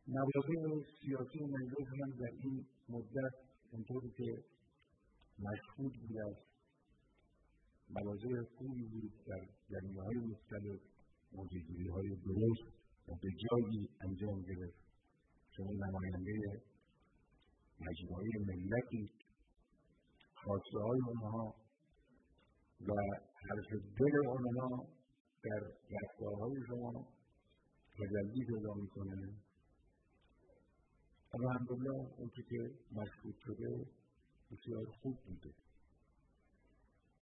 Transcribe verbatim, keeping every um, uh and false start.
مواضع سیاسی و ملی هم در این مدت اونطوری که مشهود بود از مواضع خوبی بود در جریان‌های مختلف، موضوع‌گیری‌های درست و به جایی انجام گرفت. شما نماینده مجموعه ملتی، خواسته‌های آنها و حرف دل آنها در رفتارهای شما تجلی پیدا می‌کنه. الحمدلله اون که مشهود شده بسیار خوب بوده.